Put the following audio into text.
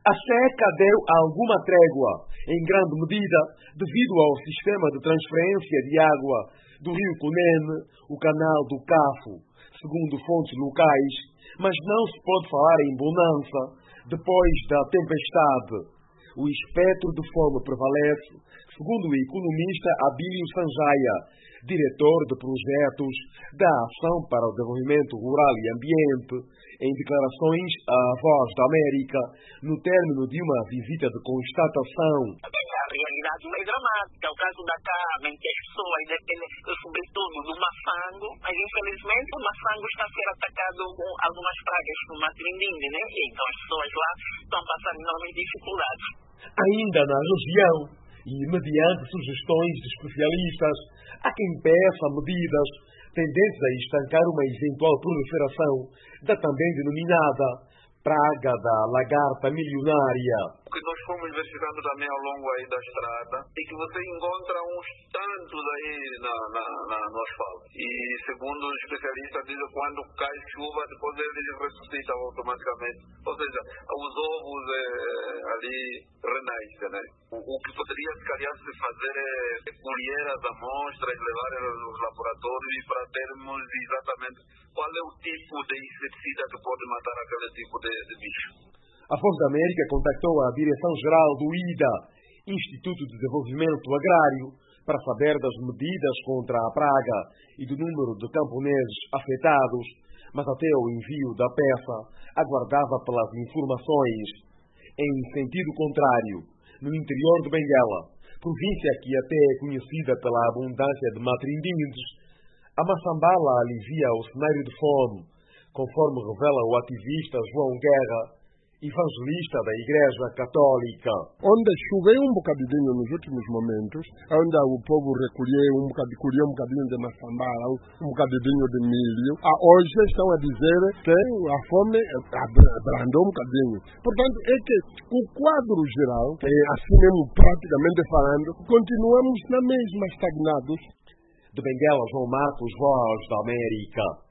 A seca deu alguma trégua, em grande medida devido ao sistema de transferência de água do rio Cunene, o canal do Cafo, segundo fontes locais, mas não se pode falar em bonança depois da tempestade. O espectro de fome prevalece, segundo o economista Abílio Sanjaia, diretor de projetos da Ação para o Desenvolvimento Rural e Ambiente, em declarações à Voz da América, no término de uma visita de constatação. A realidade é dramática. O caso da carne, em que as pessoas dependem, sobretudo, do maçango, mas infelizmente o maçango está a ser atacado com algumas pragas como a trindinde, né? E então as pessoas lá estão passando enormes dificuldades. Ainda na região, e mediante sugestões de especialistas, há quem peça medidas tendentes a estancar uma eventual proliferação da também denominada praga da lagarta milionária. O que nós fomos verificando também ao longo aí da estrada é que você encontra uns tantos aí no asfalto. E segundo os especialistas dizem, quando cai chuva, depois eles ressuscitam automaticamente. Ou seja, os ovos ali renascem, né? O que poderia, se calhar, se fazer é colher as amostras, levar aos laboratórios e para termos exatamente qual é o tipo de inseticida que pode matar aquele tipo de bicho. A Voz da América contactou a Direção-Geral do IDA, Instituto de Desenvolvimento Agrário, para saber das medidas contra a praga e do número de camponeses afetados, mas até o envio da peça aguardava pelas informações. Em sentido contrário, no interior de Benguela, província que até é conhecida pela abundância de matrindindes, a maçambala alivia o cenário de fome, conforme revela o ativista João Guerra, evangelista da Igreja Católica. Onde choveu um bocadinho nos últimos momentos, onde o povo colheu um bocadinho de maçambala, um bocadinho de milho, hoje estão a dizer que a fome abrandou um bocadinho. Portanto, é que o quadro geral, assim mesmo praticamente falando, continuamos na mesma estagnados. De Benguela, João Marcos, Voz da América.